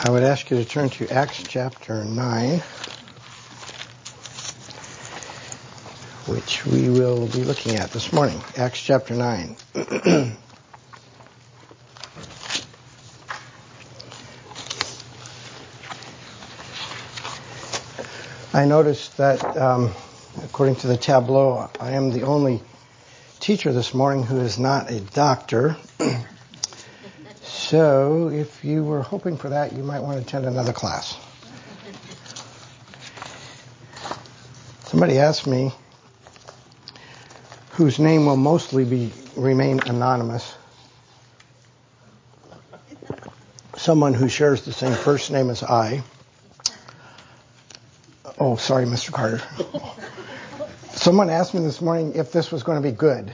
I would ask you to turn to Acts chapter 9, which we will be looking at this morning. Acts chapter 9. I noticed that, according to the tableau, I am the only teacher this morning who is not a doctor. So, if you were hoping for that, you might want to attend another class. Somebody asked me, whose name will mostly remain anonymous, someone who shares the same first name as I. Oh, sorry, Mr. Carter. Someone asked me this morning if this was going to be good.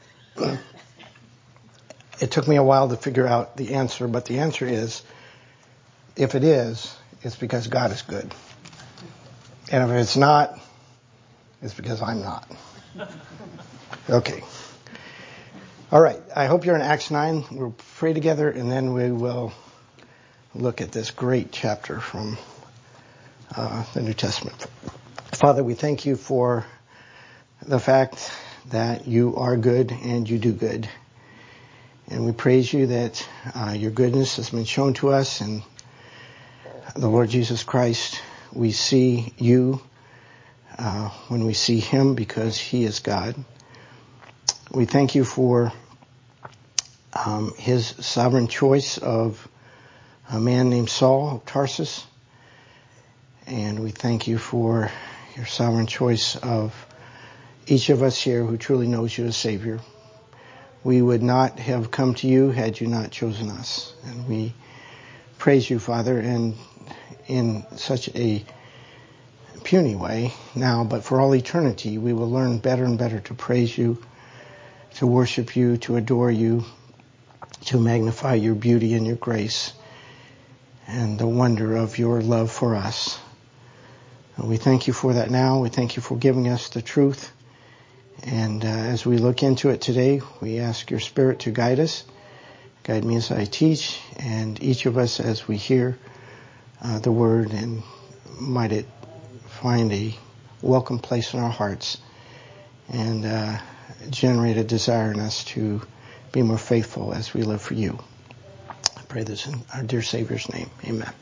It took me a while to figure out the answer, but the answer is, if it is, it's because God is good. And if it's not, it's because I'm not. Okay. All right. I hope you're in Acts 9. We'll pray together, and then we will look at this great chapter from the New Testament. Father, we thank you for the fact that you are good and you do good. And we praise you that your goodness has been shown to us, and the Lord Jesus Christ, we see you when we see him because he is God. We thank you for his sovereign choice of a man named Saul of Tarsus. And we thank you for your sovereign choice of each of us here who truly knows you as Savior. We would not have come to you had you not chosen us. And we praise you, Father, and in such a puny way now, but for all eternity, we will learn better and better to praise you, to worship you, to adore you, to magnify your beauty and your grace and the wonder of your love for us. And we thank you for that now. We thank you for giving us the truth. And as we look into it today, we ask your Spirit to guide us. Guide me as I teach, and each of us as we hear the word, and might it find a welcome place in our hearts and generate a desire in us to be more faithful as we live for you. I pray this in our dear Savior's name. Amen.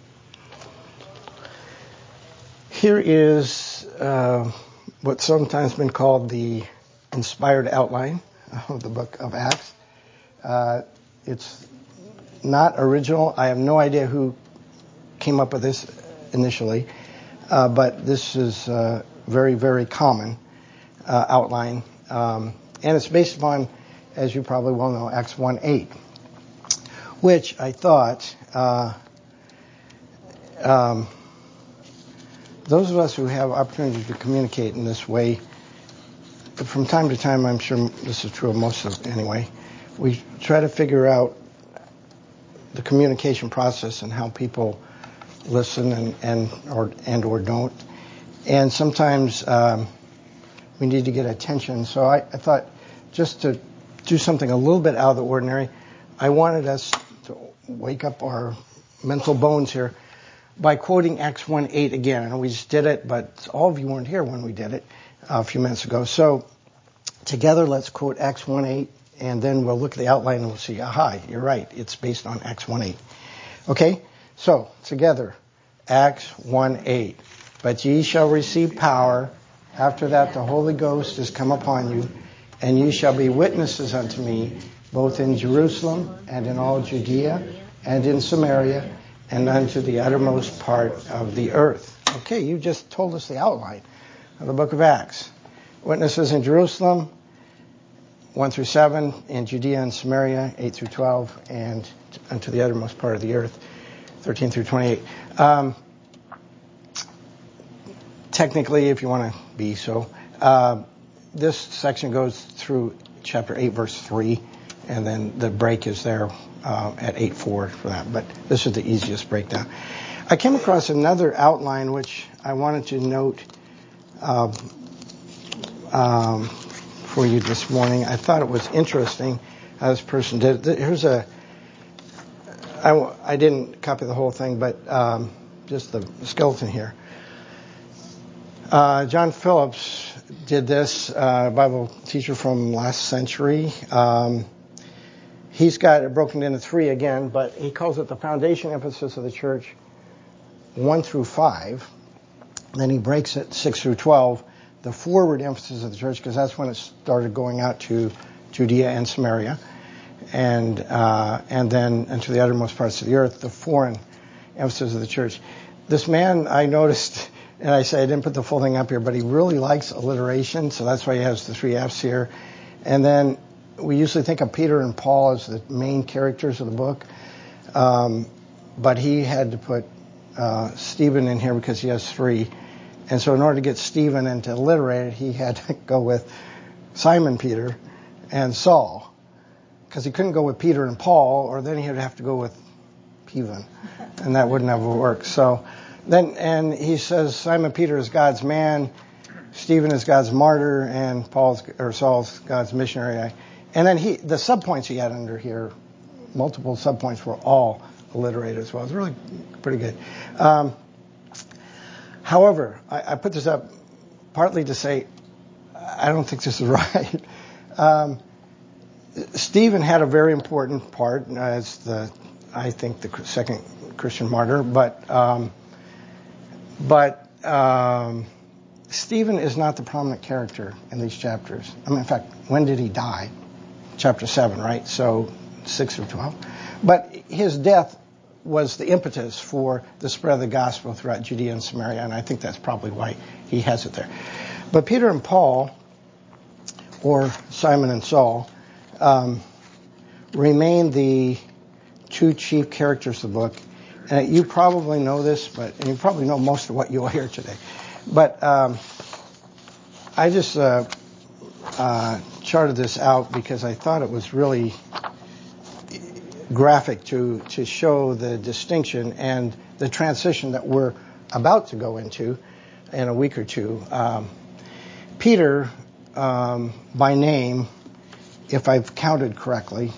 Here is what's sometimes been called the inspired outline of the book of Acts. It's not original. I have no idea who came up with this initially, but this is very, very common outline. And it's based upon, as you probably well know, Acts 1:8, which I thought those of us who have opportunity to communicate in this way, from time to time, I'm sure this is true of most of us anyway, we try to figure out the communication process and how people listen or don't. And sometimes we need to get attention. So I thought, just to do something a little bit out of the ordinary, I wanted us to wake up our mental bones here by quoting Acts 1:8 again. I know we just did it, but all of you weren't here when we did it a few minutes ago. So together, let's quote Acts 1:8, and then we'll look at the outline and we'll see, aha, you're right, it's based on Acts 1:8. Okay? So, together, Acts 1:8. But ye shall receive power, after that the Holy Ghost is come upon you, and ye shall be witnesses unto me, both in Jerusalem and in all Judea and in Samaria, and unto the uttermost part of the earth. Okay, you just told us the outline of the book of Acts. Witnesses in Jerusalem, 1 through 7, in Judea and Samaria, 8 through 12, and unto the uttermost part of the earth, 13 through 28. Technically, if you want to be so, this section goes through chapter 8, verse 3, and then the break is there at 8:4 for that. But this is the easiest breakdown. I came across another outline which I wanted to note for you this morning. I thought it was interesting how this person did it. Here's I I didn't copy the whole thing, but just the skeleton here. John Phillips did this, Bible teacher from last century. He's got it broken into 3 again, but he calls it the foundation emphasis of the church 1 through 5. Then he breaks it 6 through 12, the forward emphasis of the church, because that's when it started going out to Judea and Samaria, and then into the uttermost parts of the earth, the foreign emphasis of the church. This man, I noticed, and I say I didn't put the full thing up here, but he really likes alliteration, so that's why he has the 3 F's here. And then we usually think of Peter and Paul as the main characters of the book, but he had to put Stephen in here because he has 3. And so in order to get Stephen and to alliterate it, he had to go with Simon Peter and Saul, because he couldn't go with Peter and Paul, or then he would have to go with Peven, and that wouldn't have worked. So then, and he says Simon Peter is God's man, Stephen is God's martyr, and Saul's God's missionary. And then the subpoints he had under here, multiple subpoints, were all alliterated as well. It's really pretty good. However, I put this up partly to say I don't think this is right. Stephen had a very important part as I think the second Christian martyr, but Stephen is not the prominent character in these chapters. I mean, in fact, when did he die? Chapter 7, right? So 6 through 12. But his death was the impetus for the spread of the gospel throughout Judea and Samaria, and I think that's probably why he has it there. But Peter and Paul, or Simon and Saul, remain the 2 chief characters of the book. You probably know this, and you probably know most of what you'll hear today. But I just charted this out because I thought it was really graphic to show the distinction and the transition that we're about to go into in a week or two. Peter, by name, if I've counted correctly,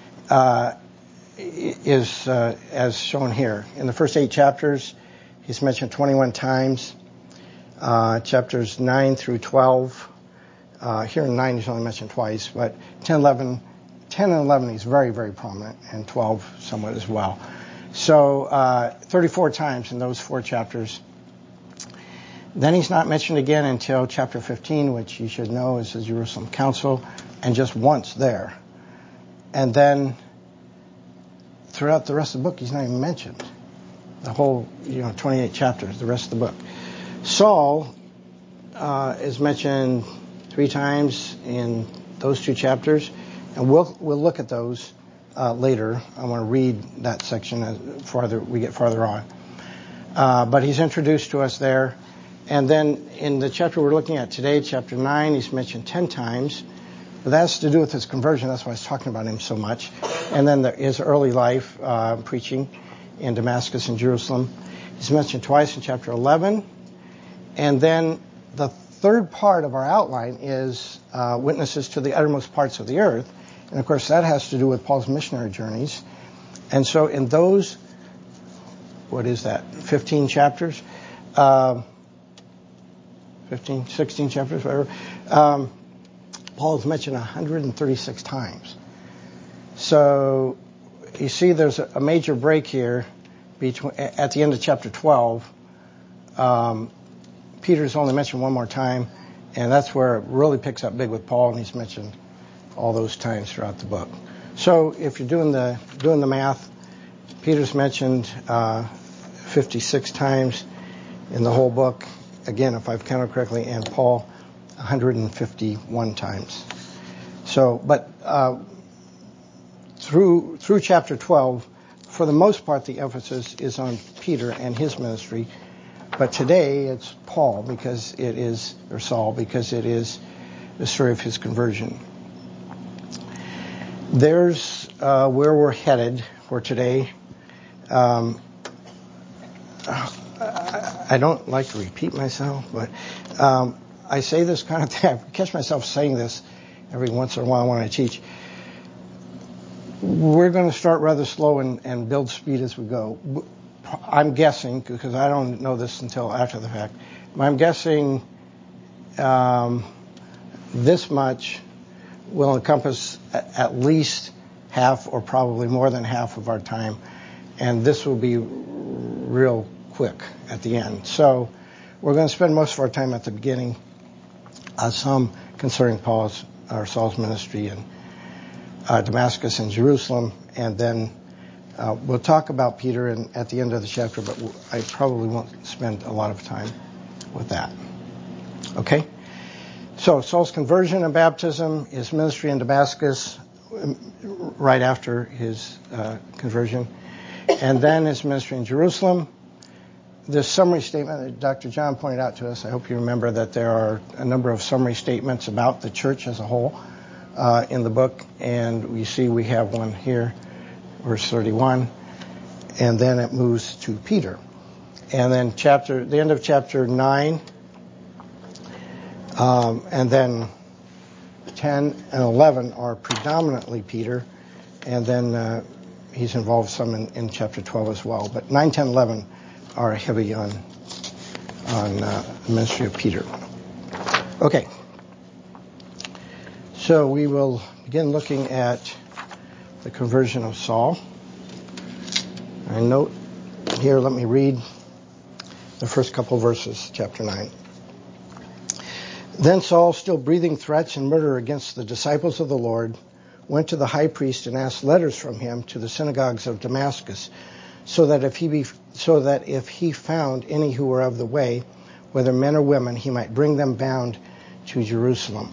is as shown here. In the first 8 chapters, he's mentioned 21 times. Chapters 9 through 12. Here in 9 he's only mentioned twice, but 10 and 11 he's very, very prominent, and 12 somewhat as well. So 34 times in those 4 chapters. Then he's not mentioned again until chapter 15, which you should know is the Jerusalem Council, and just once there. And then throughout the rest of the book, he's not even mentioned. The whole, 28 chapters, the rest of the book. Saul is mentioned 3 times in those 2 chapters, and we'll look at those later. I want to read that section as we get farther on. But he's introduced to us there. And then in the chapter we're looking at today, chapter 9, he's mentioned 10 times. But that has to do with his conversion. That's why I was talking about him so much. And then his early life, preaching in Damascus and Jerusalem. He's mentioned twice in chapter 11. And then the third part of our outline is witnesses to the uttermost parts of the earth. And, of course, that has to do with Paul's missionary journeys. And so in those, 15 chapters? 16 chapters, whatever. Paul is mentioned 136 times. So you see there's a major break here at the end of chapter 12. Peter's only mentioned 1 more time, and that's where it really picks up big with Paul, and he's mentioned all those times throughout the book. So if you're doing the math, Peter's mentioned 56 times in the whole book. Again, if I've counted correctly, and Paul 151 times. So, but through chapter 12, for the most part, the emphasis is on Peter and his ministry. But today it's Saul, because it is the story of his conversion. There's where we're headed for today. I don't like to repeat myself, but I say this kind of thing. I catch myself saying this every once in a while when I teach. We're going to start rather slow and build speed as we go. I'm guessing, because I don't know this until after the fact, I'm guessing this much will encompass at least half or probably more than half of our time, and this will be real quick at the end. So we're going to spend most of our time at the beginning, some concerning Saul's ministry in Damascus and Jerusalem, and then we'll talk about Peter at the end of the chapter, but I probably won't spend a lot of time with that. Okay? So Saul's conversion and baptism, his ministry in Damascus right after his conversion, and then his ministry in Jerusalem. This summary statement that Dr. John pointed out to us, I hope you remember that there are a number of summary statements about the church as a whole in the book, and we see we have one here, verse 31, and then it moves to Peter. And then the end of chapter 9, and then 10 and 11 are predominantly Peter, and then he's involved some in chapter 12 as well. But 9, 10, 11 are heavy on the ministry of Peter. Okay. So we will begin looking at the conversion of Saul. I note here, let me read the first couple verses, chapter 9. Then Saul, still breathing threats and murder against the disciples of the Lord, went to the high priest and asked letters from him to the synagogues of Damascus, so that if he found any who were of the way, whether men or women, he might bring them bound to Jerusalem.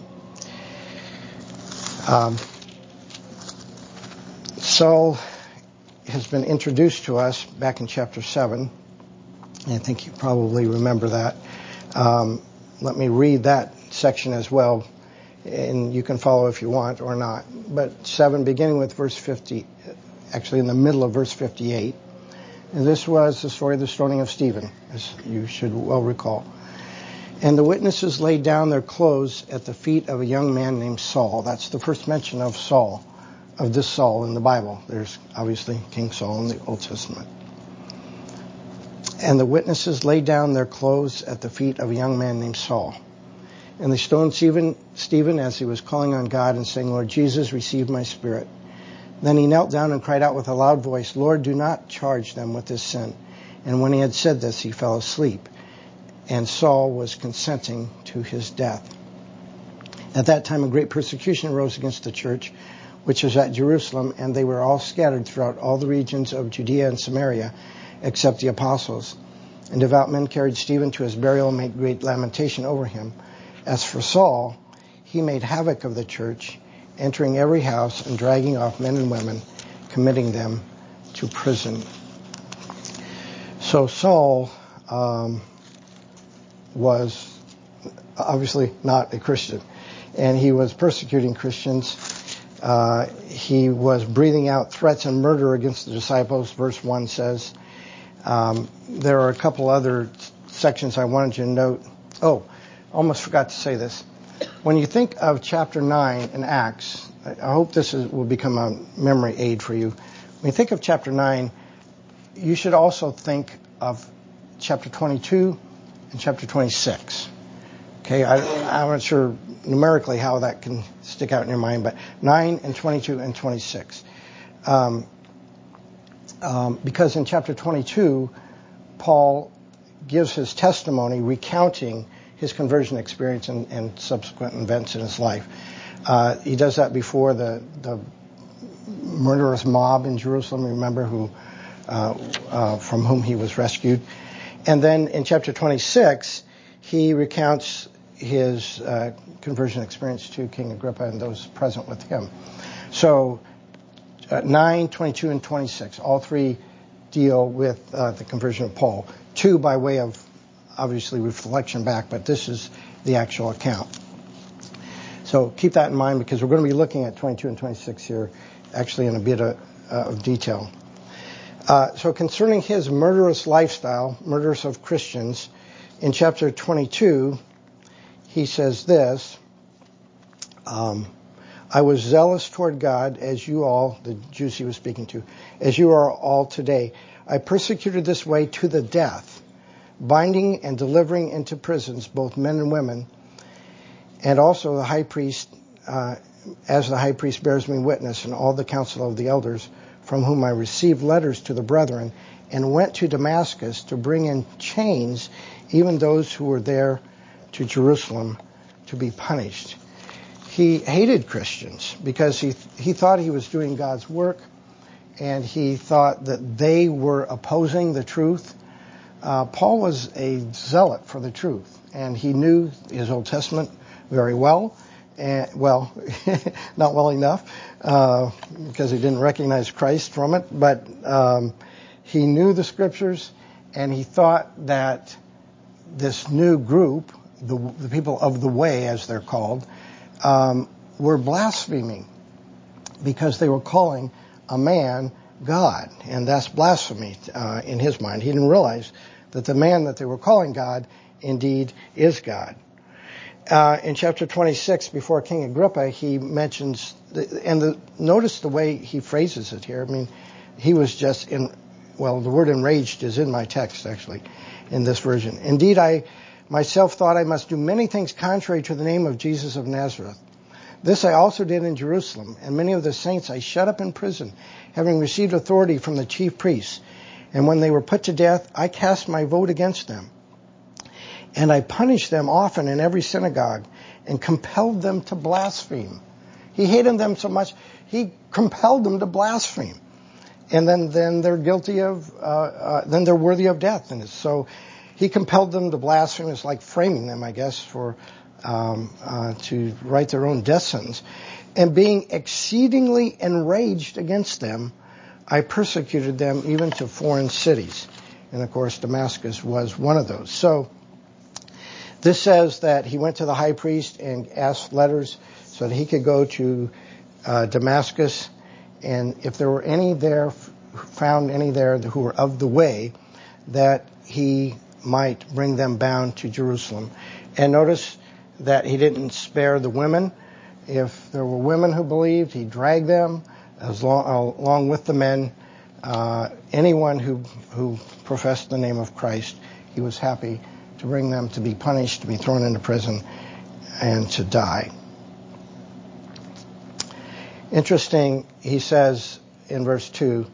Saul has been introduced to us back in chapter 7. I think you probably remember that. Let me read that section as well, and you can follow if you want or not. But 7, beginning with verse 50, actually in the middle of verse 58. And this was the story of the stoning of Stephen, as you should well recall. And the witnesses laid down their clothes at the feet of a young man named Saul. That's the first mention of Saul, of this Saul in the Bible. There's obviously King Saul in the Old Testament. And the witnesses laid down their clothes at the feet of a young man named Saul. And they stoned Stephen as he was calling on God and saying, Lord Jesus, receive my spirit. Then he knelt down and cried out with a loud voice, Lord, do not charge them with this sin. And when he had said this, he fell asleep. And Saul was consenting to his death. At that time, a great persecution arose against the church, which was at Jerusalem, and they were all scattered throughout all the regions of Judea and Samaria, except the apostles. And devout men carried Stephen to his burial and made great lamentation over him. As for Saul, he made havoc of the church, entering every house and dragging off men and women, committing them to prison. So Saul was obviously not a Christian, and he was persecuting Christians. He was breathing out threats and murder against the disciples, verse 1 says. There are a couple other sections I wanted you to note. Oh, almost forgot to say this. When you think of chapter 9 in Acts, I hope this will become a memory aid for you. When you think of chapter 9, you should also think of chapter 22 and chapter 26. Okay, I'm not sure numerically how that can stick out in your mind, but 9 and 22 and 26. Because in chapter 22, Paul gives his testimony recounting his conversion experience and subsequent events in his life. He does that before the murderous mob in Jerusalem, remember, from whom he was rescued. And then in chapter 26, he recounts his conversion experience to King Agrippa and those present with him. So 9, 22, and 26, all three deal with the conversion of Paul. 2 by way of, obviously, reflection back, but this is the actual account. So keep that in mind, because we're going to be looking at 22 and 26 here, actually in a bit of detail. So concerning his murderous lifestyle, murderous of Christians, in chapter 22, he says this, I I was zealous toward God, as you all, the Jews he was speaking to, as you are all today. I persecuted this way to the death, binding and delivering into prisons both men and women, and also the high priest, as the high priest bears me witness, and all the council of the elders, from whom I received letters to the brethren, and went to Damascus to bring in chains even those who were there to Jerusalem to be punished. He hated Christians because he thought he was doing God's work, and he thought that they were opposing the truth. Paul was a zealot for the truth, and he knew his Old Testament very well. And, well, not well enough because he didn't recognize Christ from it, but he knew the Scriptures, and he thought that this new group, the people of the way, as they're called, were blaspheming because they were calling a man God, and that's blasphemy in his mind. He didn't realize that the man that they were calling God indeed is God. In chapter 26, before King Agrippa, he mentions, notice the way he phrases it here. I mean, he was just the word enraged is in my text, actually, in this version. Indeed, I myself thought I must do many things contrary to the name of Jesus of Nazareth. This I also did in Jerusalem, and many of the saints I shut up in prison, having received authority from the chief priests. And when they were put to death, I cast my vote against them. And I punished them often in every synagogue and compelled them to blaspheme. He hated them so much, he compelled them to blaspheme. And then they're guilty of, then they're worthy of death. And so he compelled them to blaspheme. It's like framing them, I guess, for to write their own death sentence. And being exceedingly enraged against them, I persecuted them even to foreign cities. And of course, Damascus was one of those. So this says that he went to the high priest and asked letters so that he could go to Damascus, and if there were any there, found any there who were of the way, that he might bring them bound to Jerusalem. And notice that he didn't spare the women. If there were women who believed, he dragged them along with the men. Anyone who professed the name of Christ, he was happy to bring them to be punished, to be thrown into prison, and to die. Interesting, he says in verse 2,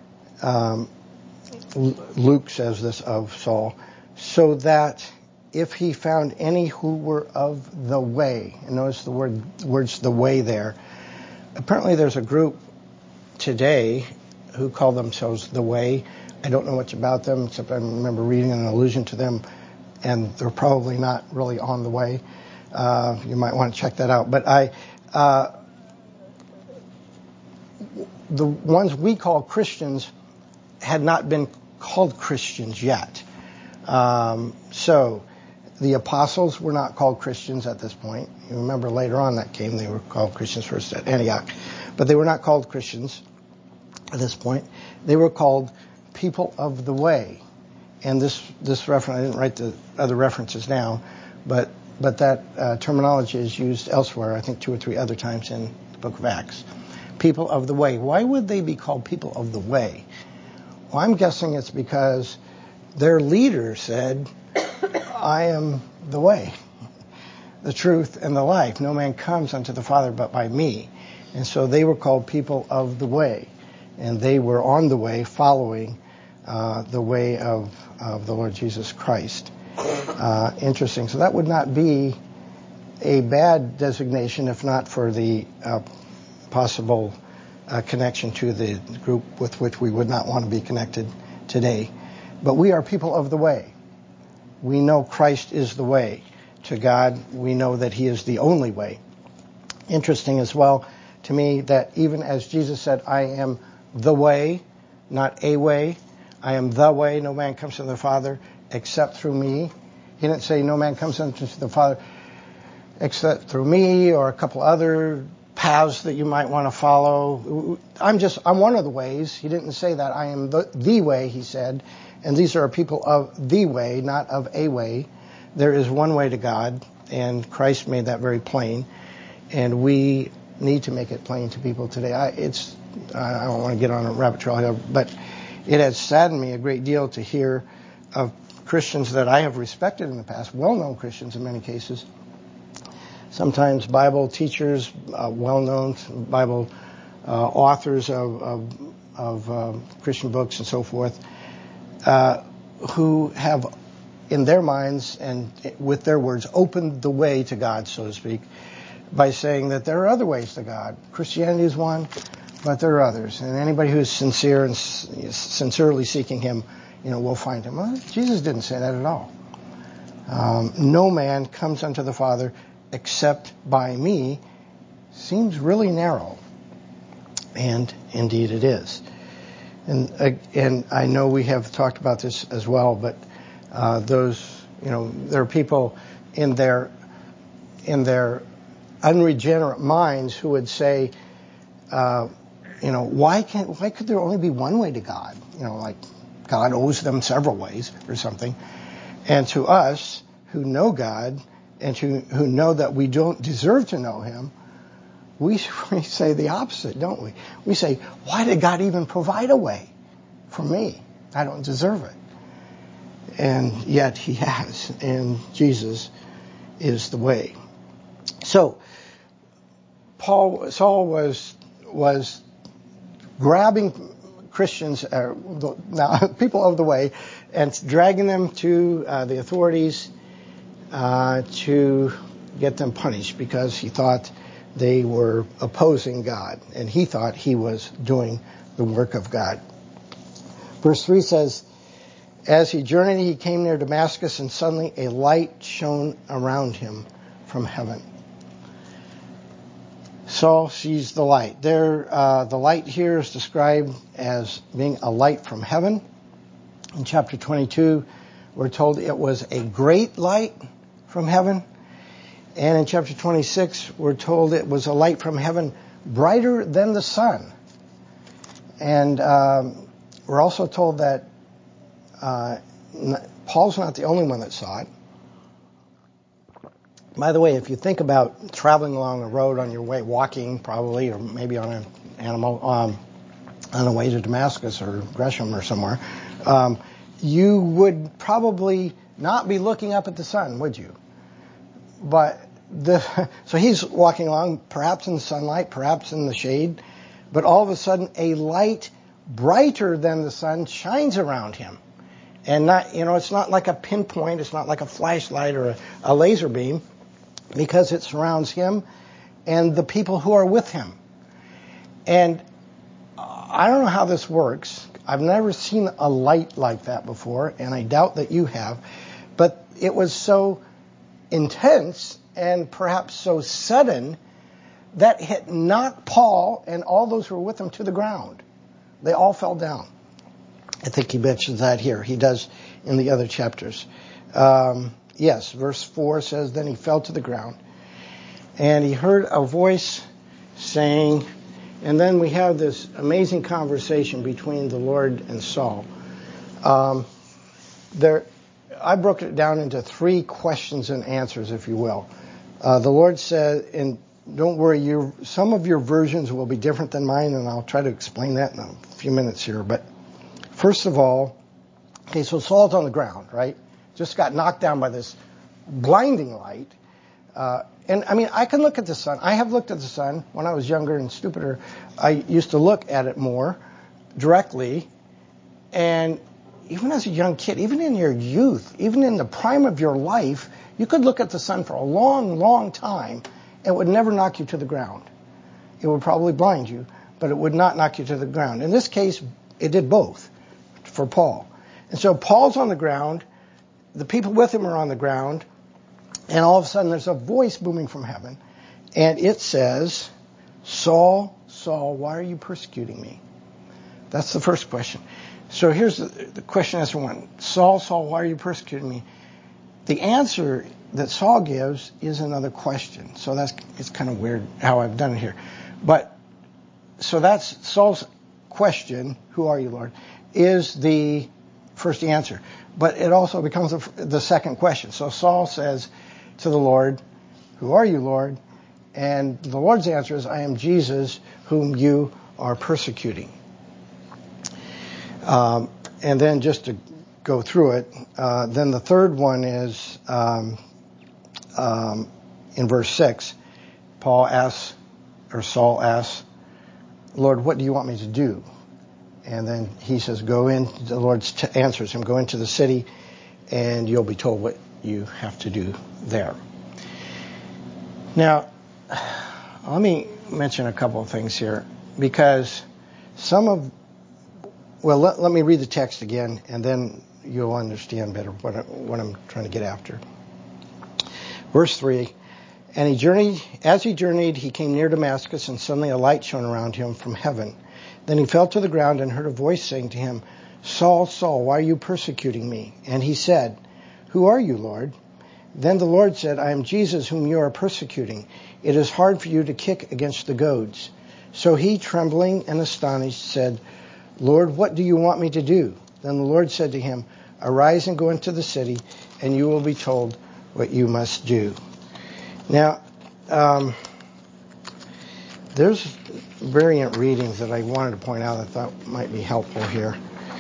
Luke says this of Saul, so that if he found any who were of the way, and notice the words the way there. Apparently there's a group today who call themselves the way. I don't know much about them, except I remember reading an allusion to them, and they're probably not really on the way. You might want to check that out. But the ones we call Christians had not been called Christians yet. So the apostles were not called Christians at this point. You remember later on that came, they were called Christians first at Antioch. But they were not called Christians at this point. They were called people of the way. And this reference, I didn't write the other references now, but that terminology is used elsewhere, I think 2 or 3 other times in the book of Acts. People of the way. Why would they be called people of the way? Well, I'm guessing it's because their leader said, I am the way, the truth, and the life. No man comes unto the Father but by me. And so they were called people of the way. And they were on the way, following the way of the Lord Jesus Christ. Interesting. So that would not be a bad designation if not for the possible connection to the group with which we would not want to be connected today. But we are people of the way. We know Christ is the way to God. We know that he is the only way. Interesting as well to me that even as Jesus said, I am the way, not a way. I am the way. No man comes to the Father except through me. He didn't say no man comes unto the Father except through me or a couple other paths that you might want to follow. I'm one of the ways. He didn't say that. I am the way, he said. And these are people of the way, not of a way. There is one way to God, and Christ made that very plain. And we need to make it plain to people today. I don't want to get on a rabbit trail here, but it has saddened me a great deal to hear of Christians that I have respected in the past, well-known Christians in many cases, sometimes Bible teachers, well-known Bible authors of Christian books and so forth, who have, in their minds and with their words, opened the way to God, so to speak, by saying that there are other ways to God. Christianity is one, but there are others. And anybody who's sincere and sincerely seeking Him, will find Him. Well, Jesus didn't say that at all. No man comes unto the Father except by me seems really narrow. And indeed it is. And I know we have talked about this as well, but there are people in their unregenerate minds who would say, why could there only be one way to God? Like God owes them several ways or something. And to us who know God and who know that we don't deserve to know Him, we say the opposite, don't we? We say, why did God even provide a way for me? I don't deserve it. And yet He has, and Jesus is the way. So Saul was grabbing Christians, people of the way, and dragging them to the authorities to get them punished because he thought they were opposing God, and he thought he was doing the work of God. Verse 3 says, as he journeyed, he came near Damascus, and suddenly a light shone around him from heaven. Saul sees the light. The light here is described as being a light from heaven. In chapter 22, we're told it was a great light from heaven. And in chapter 26, we're told it was a light from heaven brighter than the sun. And we're also told that Paul's not the only one that saw it. By the way, if you think about traveling along a road on your way, walking probably, or maybe on an animal, on the way to Damascus or Gresham or somewhere, you would probably not be looking up at the sun, would you? But so he's walking along, perhaps in the sunlight, perhaps in the shade, but all of a sudden a light brighter than the sun shines around him. And it's not like a pinpoint, it's not like a flashlight or a laser beam, because it surrounds him and the people who are with him. And I don't know how this works. I've never seen a light like that before, and I doubt that you have. But it was so intense and perhaps so sudden that it knocked Paul and all those who were with him to the ground. They all fell down. I think he mentions that here. He does in the other chapters. Yes, verse 4 says, then he fell to the ground, and he heard a voice saying, and then we have this amazing conversation between the Lord and Saul. I broke it down into 3 questions and answers, if you will. The Lord said, and don't worry, some of your versions will be different than mine, and I'll try to explain that in a few minutes here. But first of all, okay, so Saul's on the ground, right? Just got knocked down by this blinding light. And I mean, I can look at the sun. I have looked at the sun when I was younger and stupider. I used to look at it more directly. And even as a young kid, even in your youth, even in the prime of your life, you could look at the sun for a long, long time and it would never knock you to the ground. It would probably blind you, but it would not knock you to the ground. In this case, it did both for Paul. And so Paul's on the ground. The people with him are on the ground, and all of a sudden there's a voice booming from heaven, and it says, Saul, Saul, why are you persecuting me? That's the first question. So here's the question answer 1. Saul, Saul, why are you persecuting me? The answer that Saul gives is another question. So it's kind of weird how I've done it here. But so that's Saul's question, who are you, Lord, is the first answer. But it also becomes the second question. So Saul says to the Lord, who are you, Lord? And the Lord's answer is, I am Jesus whom you are persecuting. And then just to go through it, then the third one is in verse 6, Saul asks, Lord, what do you want me to do? And then he says, go in. The Lord answers him, go into the city, and you'll be told what you have to do there. Now, let me mention a couple of things here, because let me read the text again, and then you'll understand better what I'm trying to get after. Verse 3, and as he journeyed, he came near Damascus, and suddenly a light shone around him from heaven. Then he fell to the ground and heard a voice saying to him, Saul, Saul, why are you persecuting me? And he said, who are you, Lord? Then the Lord said, I am Jesus whom you are persecuting. It is hard for you to kick against the goads. So he, trembling and astonished, said, Lord, what do you want me to do? Then the Lord said to him, arise and go into the city, and you will be told what you must do. Now, there's variant readings that I wanted to point out that I thought might be helpful here.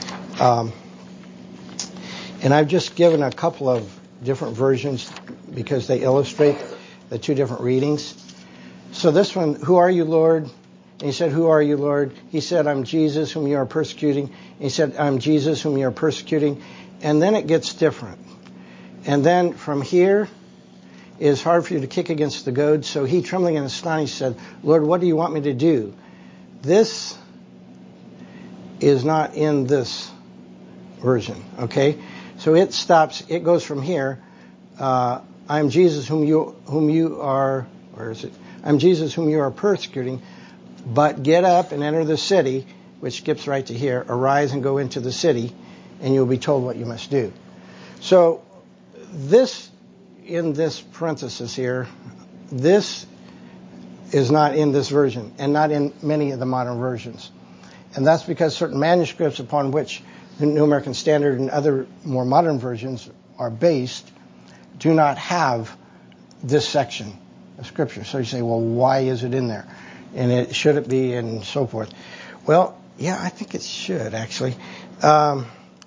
And I've just given a couple of different versions because they illustrate the two different readings. So this one, who are you, Lord? And he said, who are you, Lord? He said, I'm Jesus whom you are persecuting. And he said, I'm Jesus whom you are persecuting. And then it gets different. And then from here, it is hard for you to kick against the goads. So he, trembling and astonished, said, Lord, what do you want me to do? This is not in this version, okay? So it stops, it goes from here, I am Jesus whom you are, where is it? I'm Jesus whom you are persecuting, but get up and enter the city, which skips right to here, arise and go into the city, and you'll be told what you must do. So this, in this parenthesis here, this is not in this version, and not in many of the modern versions. And that's because certain manuscripts upon which the New American Standard and other more modern versions are based do not have this section of Scripture. So you say, well, why is it in there? And should it be, and so forth? Well, yeah, I think it should, actually. Let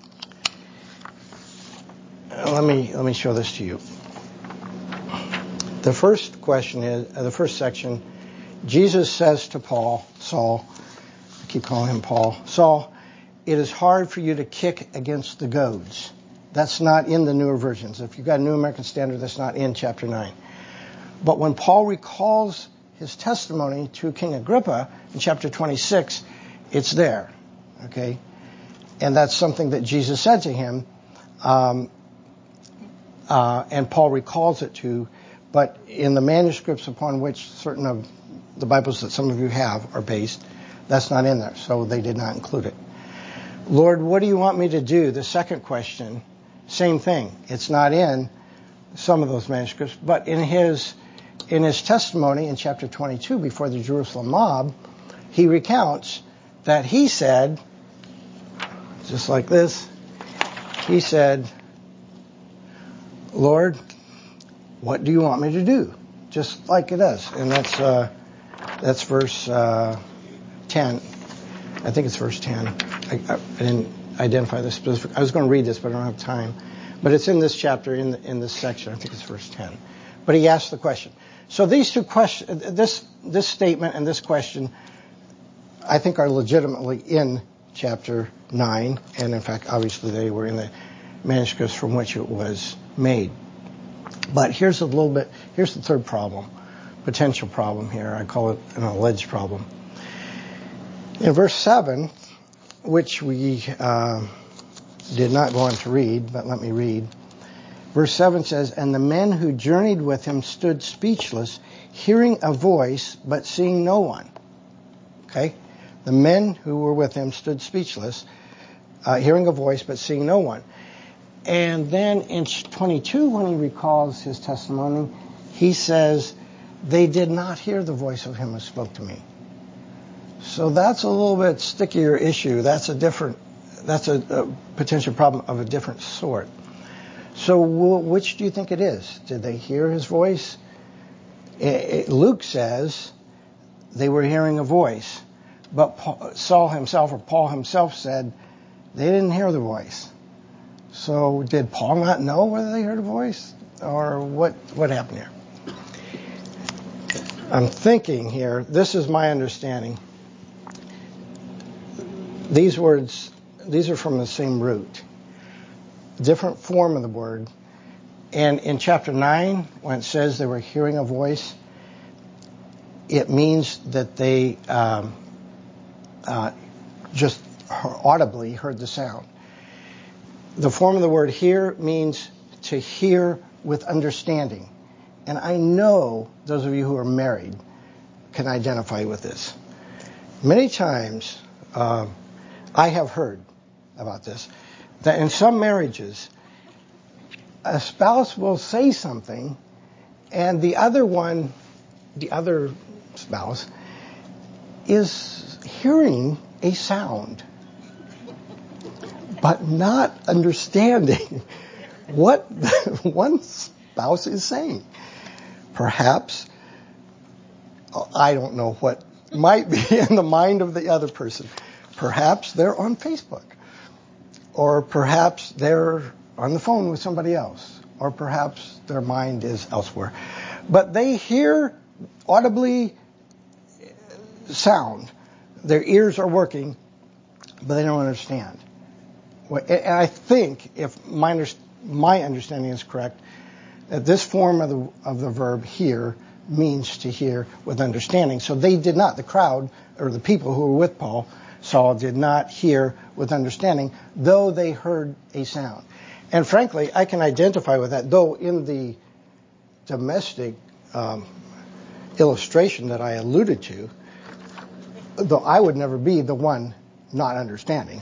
me show this to you. The first question is, the first section, Jesus says to Saul, I keep calling him Paul, Saul, it is hard for you to kick against the goads. That's not in the newer versions. If you've got a New American Standard, that's not in chapter 9. But when Paul recalls his testimony to King Agrippa in chapter 26, it's there. Okay? And that's something that Jesus said to him. And Paul recalls it to, but in the manuscripts upon which certain of the Bibles that some of you have are based, that's not in there. So they did not include it. Lord, what do you want me to do? The second question, same thing. It's not in some of those manuscripts, but in his testimony in chapter 22 before the Jerusalem mob, he recounts that he said, just like this, he said, Lord, what do you want me to do? Just like it is. And that's verse 10. I think it's verse 10. I didn't identify the specific. I was going to read this, but I don't have time. But it's in this chapter, in this section. I think it's verse 10. But he asked the question. So these two questions, this statement and this question, I think are legitimately in chapter 9. And in fact, obviously they were in the manuscripts from which it was made. But here's the third problem, potential problem here. I call it an alleged problem. In verse 7, which we did not go on to read, but let me read. Verse 7 says, and the men who journeyed with him stood speechless, hearing a voice, but seeing no one. Okay? The men who were with him stood speechless, hearing a voice, but seeing no one. And then in 22, when he recalls his testimony, he says, they did not hear the voice of him who spoke to me. So that's a little bit stickier issue. That's a potential problem of a different sort. So which do you think it is? Did they hear his voice? Luke says they were hearing a voice, but Saul himself or Paul himself said they didn't hear the voice. So did Paul not know whether they heard a voice, or what happened here? I'm thinking here, this is my understanding. These words, these are from the same root, different form of the word. And in chapter 9, when it says they were hearing a voice, it means that they just audibly heard the sound. The form of the word hear means to hear with understanding. And I know those of you who are married can identify with this. Many times I have heard about this, that in some marriages, a spouse will say something and the other spouse, is hearing a sound, but not understanding what one spouse is saying. Perhaps, I don't know what might be in the mind of the other person. Perhaps they're on Facebook. Or perhaps they're on the phone with somebody else. Or perhaps their mind is elsewhere. But they hear audibly sound. Their ears are working, but they don't understand. And I think, if my understanding is correct, that this form of the verb hear means to hear with understanding. So they did not, the crowd, or the people who were with Saul did not hear with understanding, though they heard a sound. And frankly, I can identify with that, though in the domestic illustration that I alluded to, though I would never be the one not understanding.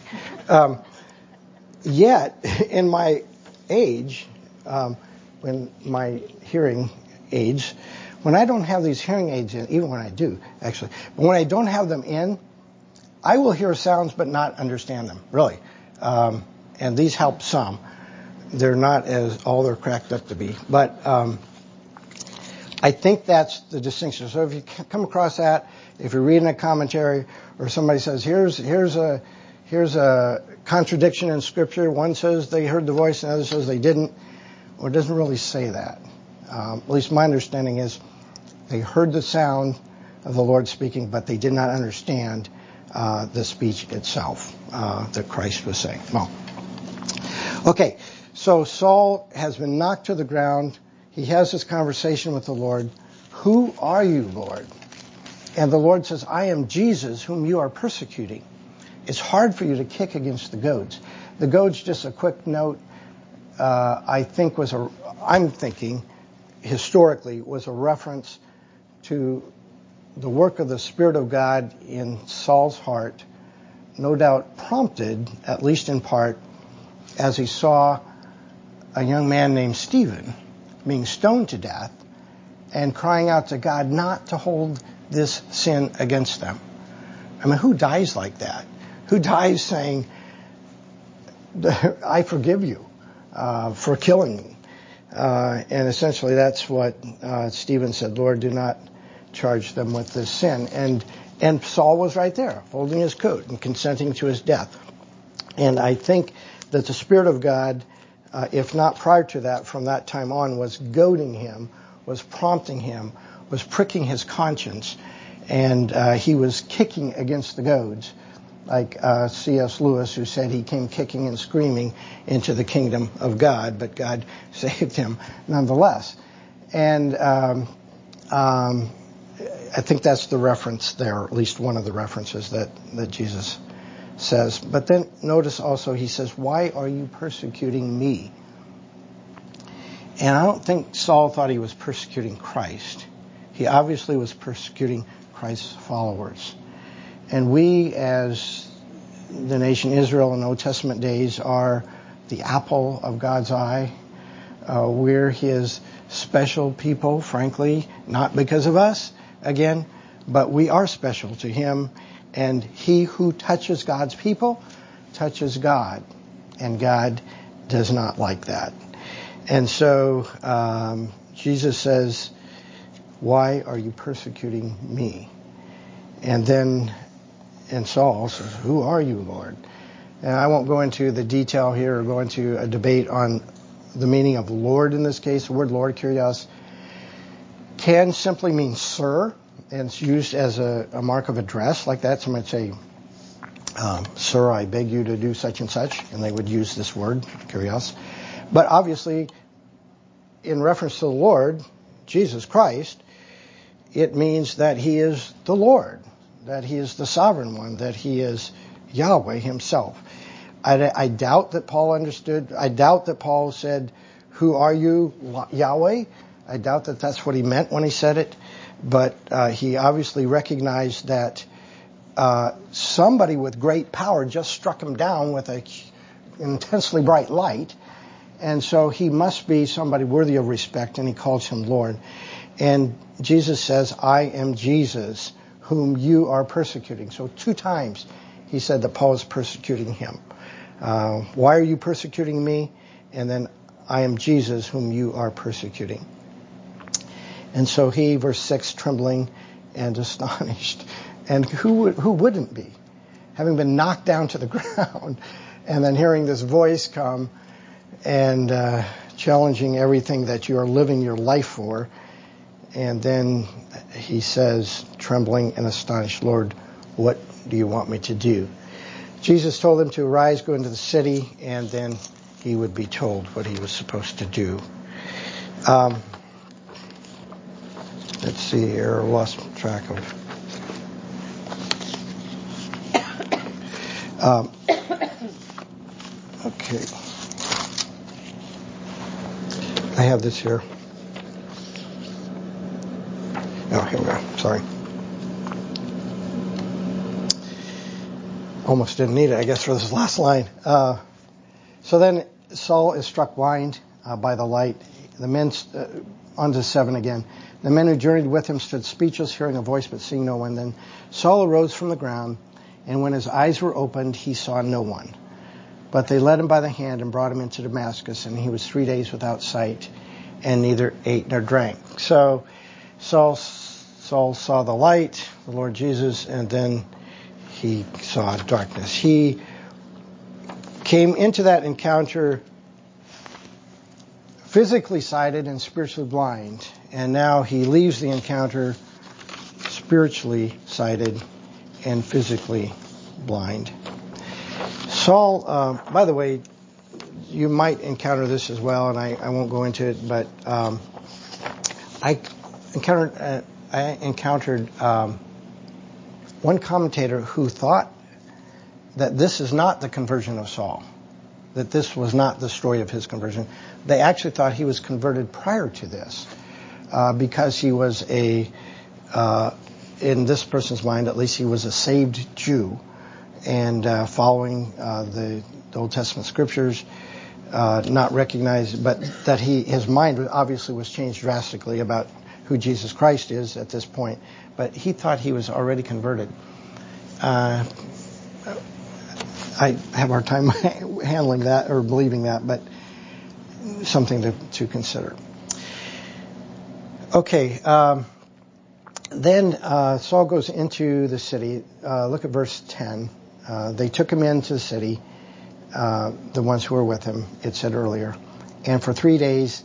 Yet, in my age, when my hearing aids, when I don't have these hearing aids in, even when I do, actually, but when I don't have them in, I will hear sounds but not understand them, really. And these help some. They're not as all they're cracked up to be. But I think that's the distinction. So if you come across that, if you're reading a commentary or somebody says, here's a contradiction in Scripture. One says they heard the voice and the other says they didn't. Well, it doesn't really say that. At least my understanding is they heard the sound of the Lord speaking, but they did not understand the speech itself that Christ was saying. Well, okay, so Saul has been knocked to the ground. He has this conversation with the Lord. Who are you, Lord? And the Lord says, I am Jesus, whom you are persecuting. It's hard for you to kick against the goads. The goads, just a quick note, I'm thinking, historically, was a reference to the work of the Spirit of God in Saul's heart, no doubt prompted, at least in part, as he saw a young man named Stephen being stoned to death and crying out to God not to hold this sin against them. I mean, who dies like that? Who dies saying, I forgive you for killing me? And essentially that's what Stephen said, Lord, do not charge them with this sin. And Saul was right there, holding his coat and consenting to his death. And I think that the Spirit of God, if not prior to that, from that time on, was goading him, was prompting him, was pricking his conscience, and he was kicking against the goads, like C.S. Lewis, who said he came kicking and screaming into the kingdom of God, but God saved him nonetheless. And I think that's the reference there, or at least one of the references that Jesus says. But then notice also he says, why are you persecuting me? And I don't think Saul thought he was persecuting Christ. He obviously was persecuting Christ's followers. And we, as the nation Israel in Old Testament days, are the apple of God's eye. We're his special people, frankly, not because of us, again, but we are special to him. And he who touches God's people touches God. And God does not like that. And so Jesus says, why are you persecuting me? And Saul says, who are you, Lord? And I won't go into the detail here or go into a debate on the meaning of Lord in this case. The word Lord, Kyrios, can simply mean sir, and it's used as a mark of address like that. Someone might say, sir, I beg you to do such and such, and they would use this word, Kyrios. But obviously, in reference to the Lord, Jesus Christ, it means that he is the Lord, that he is the sovereign one, that he is Yahweh himself. I doubt that Paul said, who are you, Yahweh? I doubt that that's what he meant when he said it, but he obviously recognized that somebody with great power just struck him down with an intensely bright light, and so he must be somebody worthy of respect, and he calls him Lord. And Jesus says, I am Jesus, whom you are persecuting. So 2 times he said that Paul is persecuting him. Why are you persecuting me? And then, I am Jesus, whom you are persecuting. And so he, verse 6, trembling and astonished. And who wouldn't be? Having been knocked down to the ground, and then hearing this voice come and challenging everything that you are living your life for. And then he says, trembling and astonished, Lord, what do you want me to do? Jesus told him to arise, go into the city, and then he would be told what he was supposed to do. Let's see here, I lost track of. Okay. I have this here. Oh, here we go. Sorry. Almost didn't need it, I guess, for this last line. So then Saul is struck blind by the light. The men, on to 7 again. The men who journeyed with him stood speechless, hearing a voice but seeing no one. Then Saul arose from the ground, and when his eyes were opened, he saw no one. But they led him by the hand and brought him into Damascus, and he was 3 days without sight, and neither ate nor drank. So Saul saw the light, the Lord Jesus, and then he saw darkness. He came into that encounter physically sighted and spiritually blind, and now he leaves the encounter spiritually sighted and physically blind. Saul, by the way, you might encounter this as well, and I won't go into it, but I encountered one commentator who thought that this is not the conversion of Saul, that this was not the story of his conversion. They actually thought he was converted prior to this, because he was in this person's mind, at least, he was a saved Jew, and following the Old Testament scriptures, not recognized, but that his mind obviously was changed drastically about who Jesus Christ is at this point. But he thought he was already converted. I have a hard time handling that or believing that, but something to consider. Okay, then Saul goes into the city. Look at verse 10. They took him into the city, the ones who were with him, it said earlier. And for 3 days,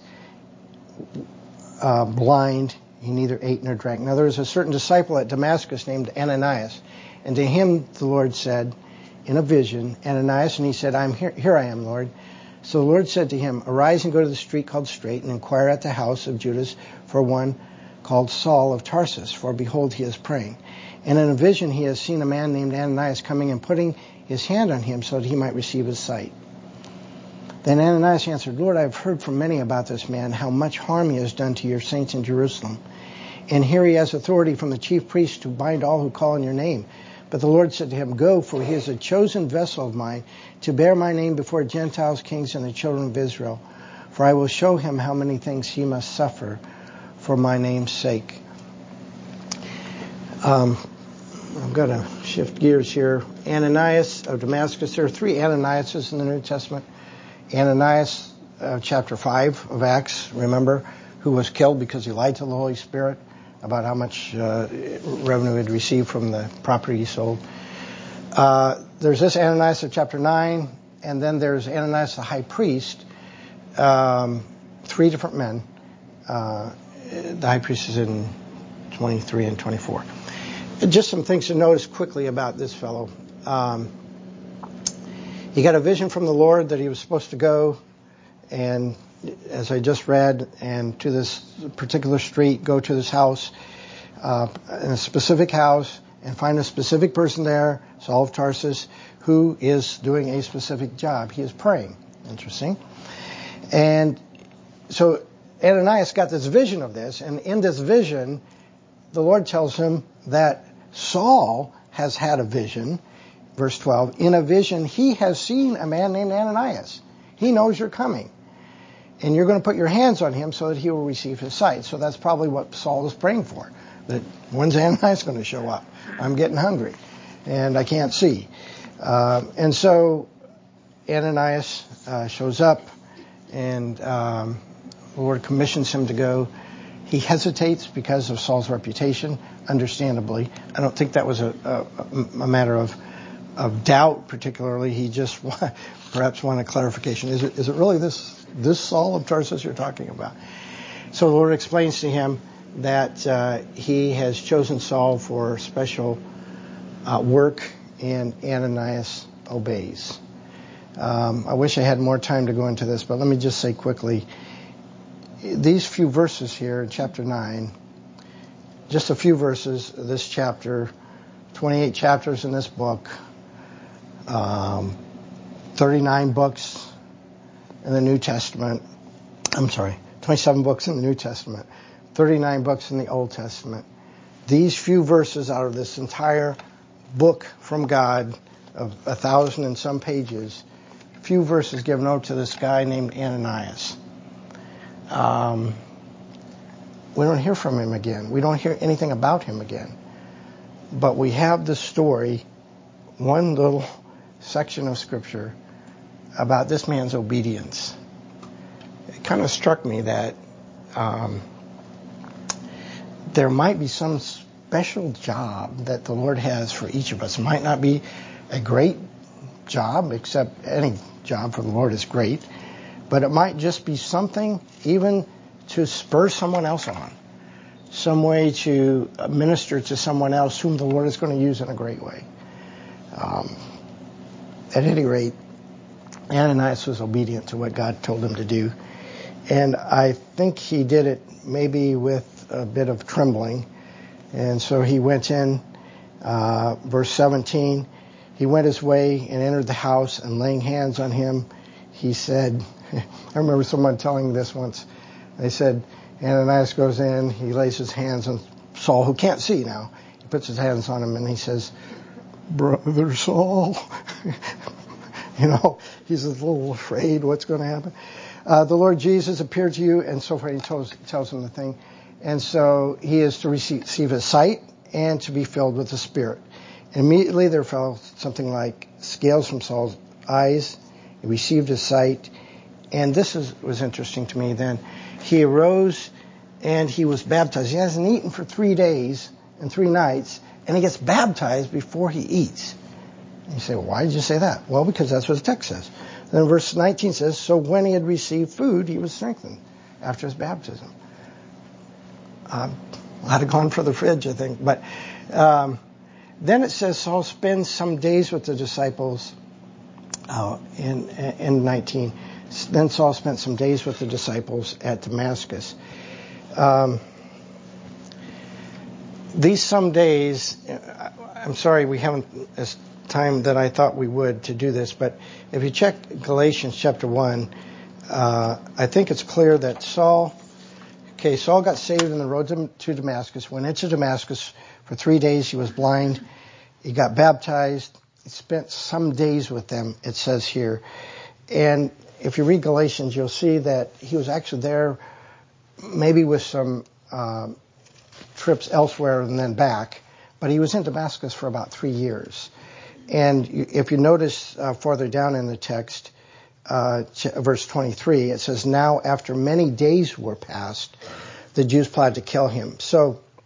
blind, he neither ate nor drank. Now there was a certain disciple at Damascus named Ananias. And to him the Lord said in a vision, Ananias, and he said, Here I am, Lord. So the Lord said to him, Arise and go to the street called Straight, and inquire at the house of Judas for one called Saul of Tarsus, for behold, he is praying. And in a vision he has seen a man named Ananias coming and putting his hand on him so that he might receive his sight. Then Ananias answered, Lord, I have heard from many about this man, how much harm he has done to your saints in Jerusalem. And here he has authority from the chief priest to bind all who call on your name. But the Lord said to him, Go, for he is a chosen vessel of mine to bear my name before Gentiles, kings, and the children of Israel. For I will show him how many things he must suffer for my name's sake. I'm going to shift gears here. Ananias of Damascus. There are 3 Ananiases in the New Testament. Ananias, chapter 5 of Acts, remember, who was killed because he lied to the Holy Spirit. about how much revenue he had received from the property he sold. There's this Ananias of chapter 9, and then there's Ananias the high priest, 3 different men. The high priest is in 23 and 24. Just some things to notice quickly about this fellow. He got a vision from the Lord that he was supposed to go, and as I just read, and to this particular street, go to this house, in a specific house, and find a specific person there, Saul of Tarsus, who is doing a specific job. He is praying. Interesting. And so Ananias got this vision of this, and in this vision, the Lord tells him that Saul has had a vision. Verse 12, in a vision, he has seen a man named Ananias. He knows you're coming. And you're going to put your hands on him so that he will receive his sight. So that's probably what Saul is praying for. That when's Ananias going to show up? I'm getting hungry and I can't see. And so Ananias shows up, and the Lord commissions him to go. He hesitates because of Saul's reputation, understandably. I don't think that was a matter of doubt particularly. He just perhaps wanted clarification. Is it really this Saul of Tarsus you're talking about? So the Lord explains to him that he has chosen Saul for special work, and Ananias obeys. I wish I had more time to go into this, but let me just say quickly, these few verses here in chapter 9, just a few verses of this chapter, 28 chapters in this book, 39 books in the New Testament. 27 books in the New Testament, 39 books in the Old Testament. These few verses out of this entire book from God of 1,000 and some pages, few verses given over to this guy named Ananias. We don't hear from him again. We don't hear anything about him again. But we have the story, one little section of Scripture, about this man's obedience. It kind of struck me that there might be some special job that the Lord has for each of us. It might not be a great job, except any job for the Lord is great, but it might just be something even to spur someone else on, some way to minister to someone else whom the Lord is going to use in a great way. At any rate, Ananias was obedient to what God told him to do, and I think he did it maybe with a bit of trembling. And so he went in, verse 17, he went his way and entered the house, and laying hands on him, he said, I remember someone telling me this once. They said, Ananias goes in, he lays his hands on Saul, who can't see now. He puts his hands on him and he says, Brother Saul. He's a little afraid what's going to happen. The Lord Jesus appeared to you, and so forth. He tells him the thing. And so he is to receive his sight and to be filled with the Spirit. And immediately there fell something like scales from Saul's eyes. He received his sight. And this was interesting to me then. He arose and he was baptized. He hasn't eaten for 3 days and 3 nights, and he gets baptized before he eats. And you say, well, why did you say that? Well, because that's what the text says. Then verse 19 says, so when he had received food, he was strengthened after his baptism. I'd have gone for the fridge, I think. But then it says Saul spends some days with the disciples in 19. Then Saul spent some days with the disciples at Damascus. These some days, I'm sorry we haven't as time that I thought we would to do this, but if you check Galatians chapter 1, I think it's clear that Saul got saved on the road to Damascus, went into Damascus for 3 days. He was blind. He got baptized. He spent some days with them, it says here. And if you read Galatians, you'll see that he was actually there maybe with some trips elsewhere and then back, but he was in Damascus for about 3 years. And if you notice farther down in the text, verse 23, it says, now after many days were passed, the Jews plotted to kill him. So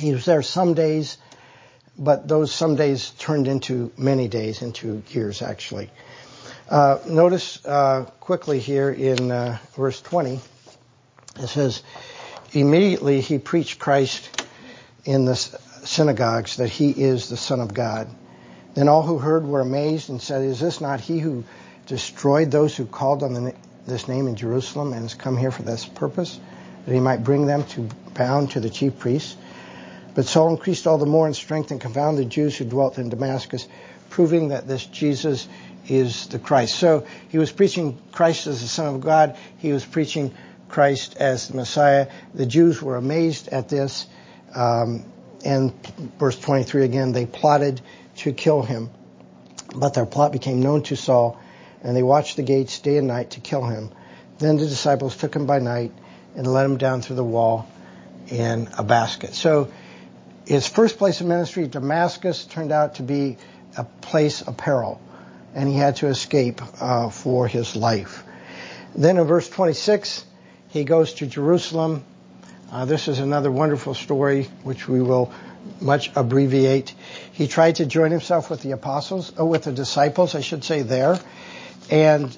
He was there some days, but those some days turned into many days, into years actually. Notice quickly here in verse 20, it says, immediately he preached Christ in the synagogues, that he is the Son of God. Then all who heard were amazed and said, is this not he who destroyed those who called on this name in Jerusalem and has come here for this purpose, that he might bring them bound to the chief priests? But Saul increased all the more in strength and confounded the Jews who dwelt in Damascus, proving that this Jesus is the Christ. So he was preaching Christ as the Son of God. He was preaching Christ as the Messiah. The Jews were amazed at this. And verse 23 again, they plotted to kill him. But their plot became known to Saul, and they watched the gates day and night to kill him. Then the disciples took him by night and let him down through the wall in a basket. So his first place of ministry, Damascus, turned out to be a place of peril, and he had to escape for his life. Then in verse 26, he goes to Jerusalem. This is another wonderful story, which we will much abbreviate. He tried to join himself with the disciples, I should say, there, and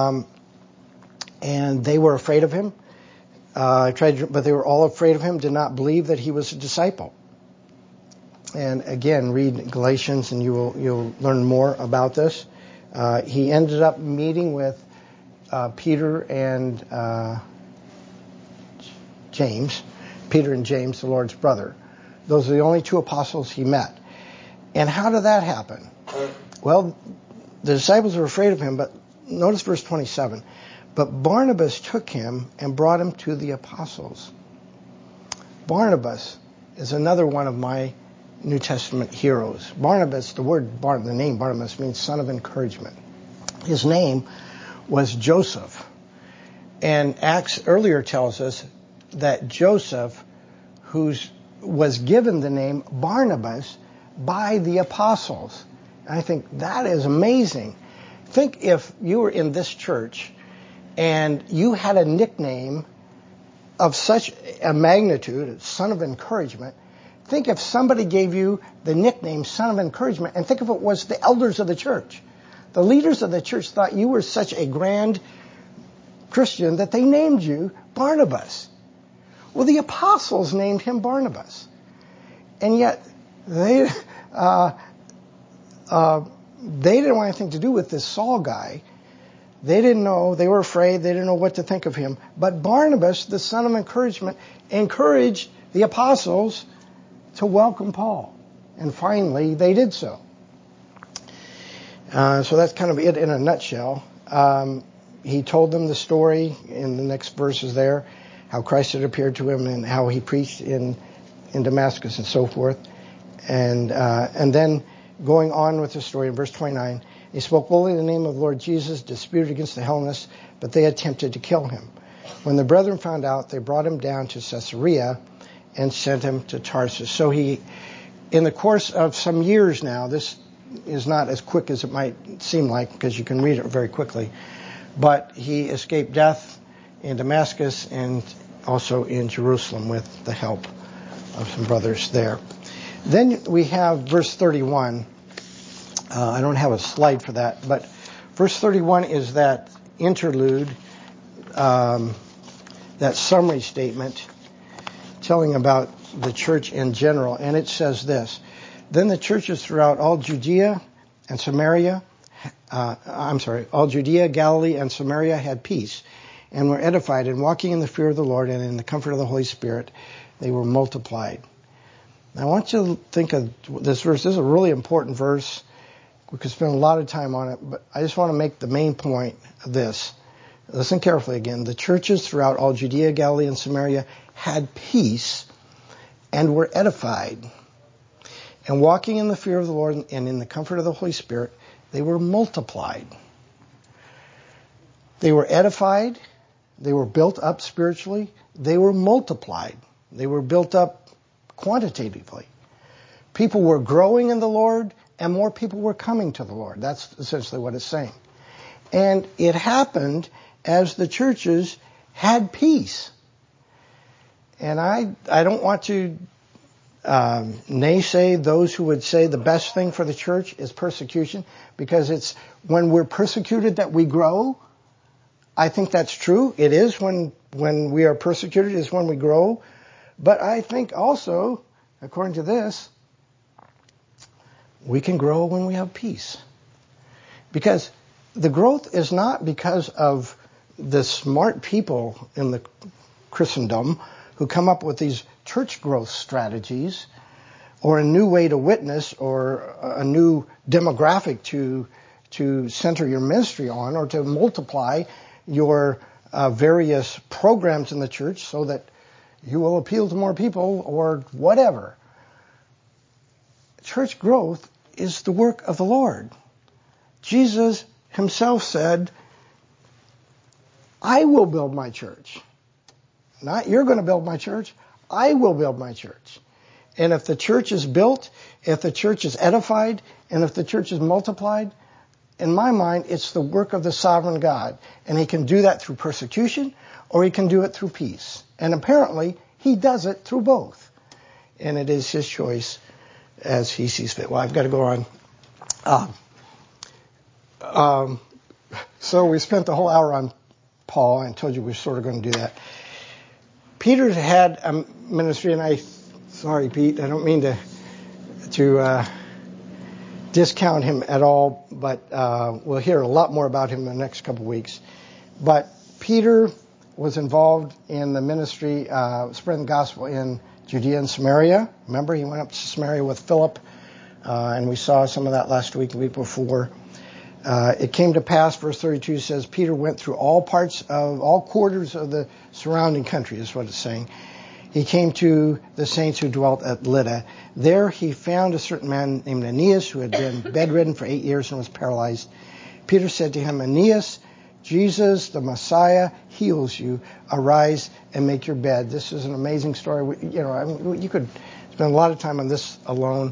they were afraid of him. But they were all afraid of him, did not believe that he was a disciple. And again, read Galatians, and you'll learn more about this. He ended up meeting with Peter and James, the Lord's brother. Those are the only two apostles he met. And how did that happen? Well, the disciples were afraid of him, but notice verse 27. But Barnabas took him and brought him to the apostles. Barnabas is another one of my New Testament heroes. Barnabas, the name Barnabas means son of encouragement. His name was Joseph. And Acts earlier tells us that Joseph, was given the name Barnabas by the apostles. And I think that is amazing. Think if you were in this church and you had a nickname of such a magnitude, son of encouragement. Think if somebody gave you the nickname son of encouragement, and think if it was the elders of the church. The leaders of the church thought you were such a grand Christian that they named you Barnabas. Well, the apostles named him Barnabas. And yet they didn't want anything to do with this Saul guy. They didn't know. They were afraid. They didn't know what to think of him. But Barnabas, the son of encouragement, encouraged the apostles to welcome Paul. And finally, they did so. So that's kind of it in a nutshell. He told them the story in the next verses there, how Christ had appeared to him and how he preached in Damascus and so forth. And then going on with the story in verse 29, he spoke boldly in the name of the Lord Jesus, disputed against the Hellenists, but they attempted to kill him. When the brethren found out, they brought him down to Caesarea and sent him to Tarsus. So he, in the course of some years now, this is not as quick as it might seem like because you can read it very quickly, but he escaped death in Damascus and also in Jerusalem with the help of some brothers there. Then we have verse 31. I don't have a slide for that, but verse 31 is that interlude, that summary statement telling about the church in general. And it says this: Then the churches throughout all Judea, Galilee, and Samaria had peace and were edified, and walking in the fear of the Lord and in the comfort of the Holy Spirit, they were multiplied. Now, I want you to think of this verse. This is a really important verse. We could spend a lot of time on it, but I just want to make the main point of this. Listen carefully again. The churches throughout all Judea, Galilee, and Samaria had peace and were edified. And walking in the fear of the Lord and in the comfort of the Holy Spirit, they were multiplied. They were edified. They were built up spiritually. They were multiplied. They were built up quantitatively. People were growing in the Lord, and more people were coming to the Lord. That's essentially what it's saying. And it happened as the churches had peace. And I don't want to naysay those who would say the best thing for the church is persecution, because it's when we're persecuted that we grow. I think that's true. It is when we are persecuted is when we grow. But I think also, according to this, we can grow when we have peace. Because the growth is not because of the smart people in the Christendom who come up with these church growth strategies or a new way to witness or a new demographic to center your ministry on, or to multiply your various programs in the church so that you will appeal to more people or whatever. Church growth is the work of the Lord. Jesus himself said, I will build my church. Not you're going to build my church. I will build my church. And if the church is built, if the church is edified, and if the church is multiplied, in my mind, it's the work of the sovereign God. And he can do that through persecution, or he can do it through peace. And apparently, he does it through both. And it is his choice as he sees fit. Well, I've got to go on. So we spent the whole hour on Paul. I told you we were sort of going to do that. Peter had a ministry, and sorry, Pete, I don't mean to discount him at all, but we'll hear a lot more about him in the next couple of weeks. But Peter was involved in the ministry, spreading the gospel in Judea and Samaria. Remember, he went up to Samaria with Philip, and we saw some of that last week, the week before. It came to pass, verse 32 says, Peter went through all quarters of the surrounding country, is what it's saying. He came to the saints who dwelt at Lydda. There he found a certain man named Aeneas who had been bedridden for 8 years and was paralyzed. Peter said to him, Aeneas, Jesus, the Messiah, heals you. Arise and make your bed. This is an amazing story. You could spend a lot of time on this alone.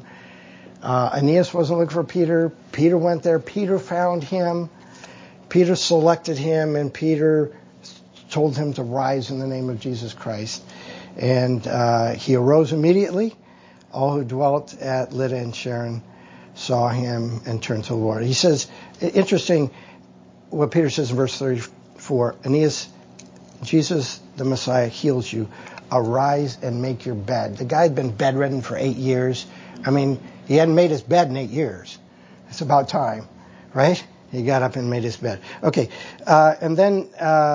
Aeneas wasn't looking for Peter. Peter went there. Peter found him. Peter selected him, and Peter told him to rise in the name of Jesus Christ. And he arose immediately. All who dwelt at Lydda and Sharon saw him and turned to the Lord. He says, interesting what Peter says in verse 34, Aeneas, Jesus, the Messiah, heals you. Arise and make your bed. The guy had been bedridden for 8 years. I mean, he hadn't made his bed in 8 years. It's about time, right? He got up and made his bed. Okay, and then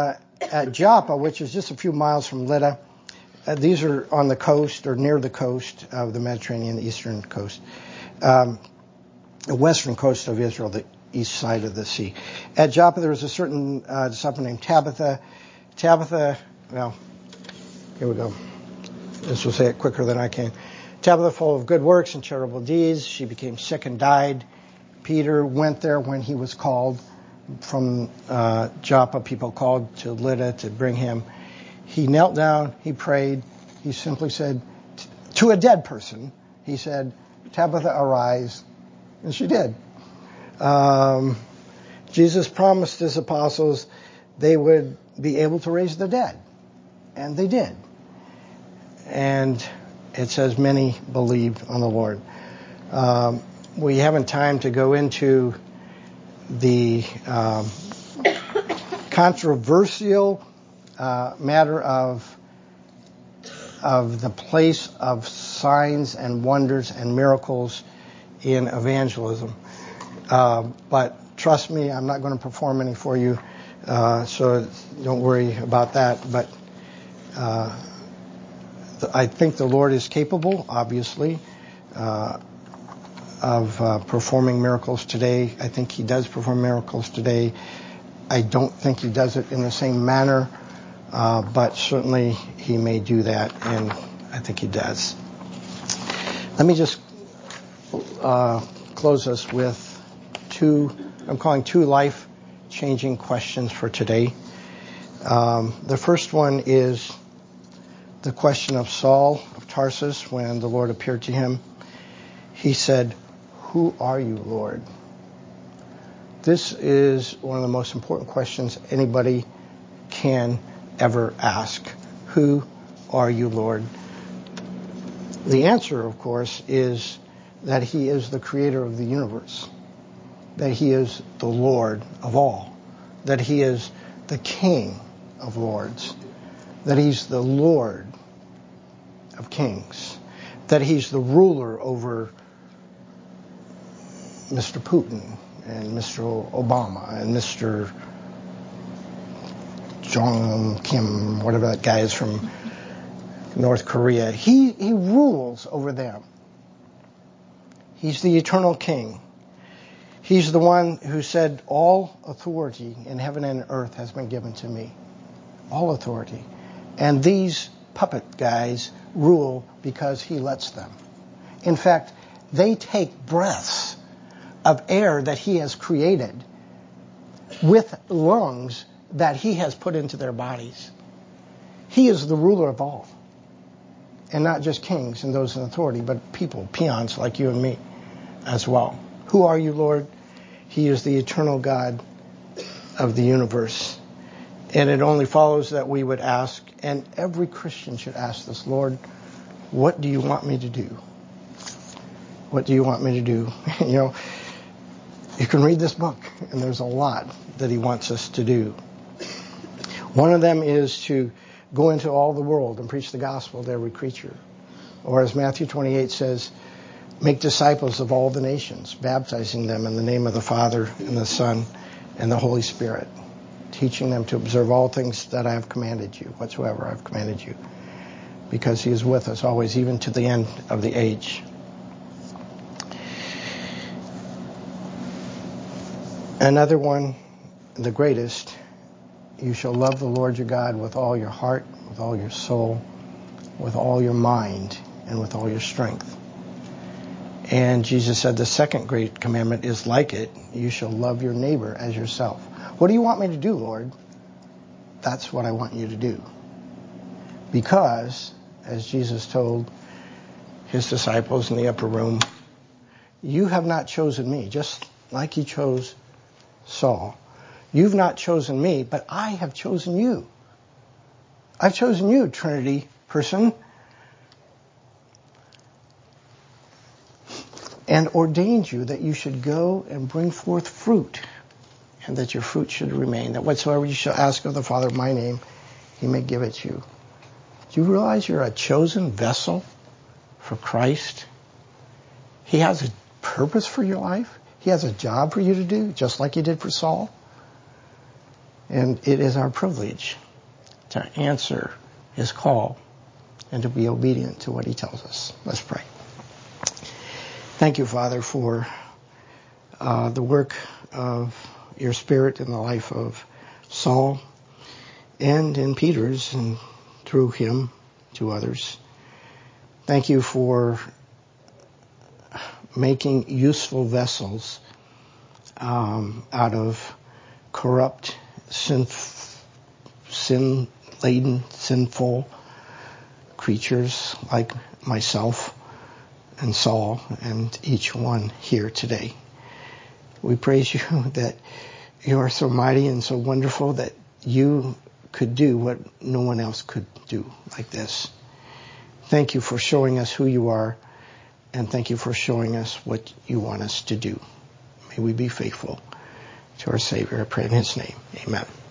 at Joppa, which is just a few miles from Lydda, these are on the coast or near the coast of the Mediterranean, the eastern coast, the western coast of Israel, the east side of the sea. At Joppa, there was a certain disciple named Tabitha. Well, here we go. This will say it quicker than I can. Tabitha, full of good works and charitable deeds, she became sick and died. Peter went there when he was called from Joppa. People called to Lydda to bring him. He knelt down, he prayed, he simply said, to a dead person, he said, Tabitha, arise, and she did. Jesus promised his apostles they would be able to raise the dead, and they did. And it says many believed on the Lord. We haven't time to go into the controversial matter of the place of signs and wonders and miracles in evangelism. But trust me, I'm not going to perform any for you, so don't worry about that. But I think the Lord is capable, obviously, of performing miracles today. I think he does perform miracles today. I don't think he does it in the same manner, but certainly he may do that, and I think he does. Let me just close us with two life-changing questions for today. The first one is the question of Saul of Tarsus when the Lord appeared to him. He said, "Who are you, Lord?" This is one of the most important questions anybody can ever ask. Who are you, Lord? The answer, of course, is that he is the creator of the universe, that he is the Lord of all, that he is the King of lords, that he's the Lord of kings, that he's the ruler over Mr. Putin and Mr. Obama and Mr. Jong Kim, whatever that guy is from North Korea. He rules over them. He's the eternal king. He's the one who said, all authority in heaven and earth has been given to me. All authority. And these puppet guys rule because he lets them. In fact, they take breaths of air that he has created with lungs that he has put into their bodies. He is the ruler of all. And not just kings and those in authority, but people, peons like you and me as well. Who are you, Lord? He is the eternal God of the universe. And it only follows that we would ask, and every Christian should ask this, Lord, what do you want me to do? What do you want me to do? You can read this book, and there's a lot that he wants us to do. One of them is to go into all the world and preach the gospel to every creature. Or as Matthew 28 says, make disciples of all the nations, baptizing them in the name of the Father and the Son and the Holy Spirit, teaching them to observe all things that I have commanded you, whatsoever I have commanded you, because he is with us always, even to the end of the age. Another one, the greatest, you shall love the Lord your God with all your heart, with all your soul, with all your mind, and with all your strength. And Jesus said the second great commandment is like it. You shall love your neighbor as yourself. What do you want me to do, Lord? That's what I want you to do. Because, as Jesus told his disciples in the upper room, you have not chosen me, just like he chose Saul. You've not chosen me, but I have chosen you. I've chosen you, Trinity person, and ordained you that you should go and bring forth fruit, and that your fruit should remain, that whatsoever you shall ask of the Father in my name, he may give it to you. Do you realize you're a chosen vessel for Christ? He has a purpose for your life. He has a job for you to do, just like he did for Saul. And it is our privilege to answer his call and to be obedient to what he tells us. Let's pray. Thank you, Father, for the work of your Spirit in the life of Saul and in Peter's and through him to others. Thank you for making useful vessels out of corrupt, sin-laden, sinful creatures like myself and Saul and each one here today. We praise you that you are so mighty and so wonderful that you could do what no one else could do like this. Thank you for showing us who you are, and thank you for showing us what you want us to do. May we be faithful to our Savior. I pray in his name. Amen.